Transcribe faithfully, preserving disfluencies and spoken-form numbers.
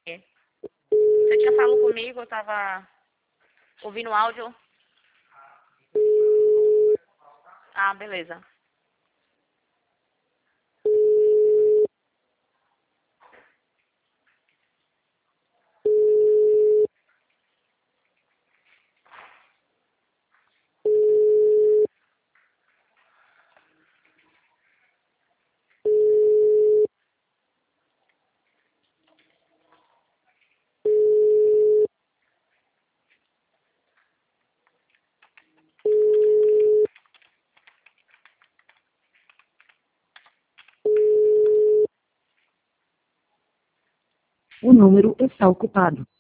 Você tinha falado comigo, eu tava ouvindo o áudio. Ah, beleza. O número está ocupado.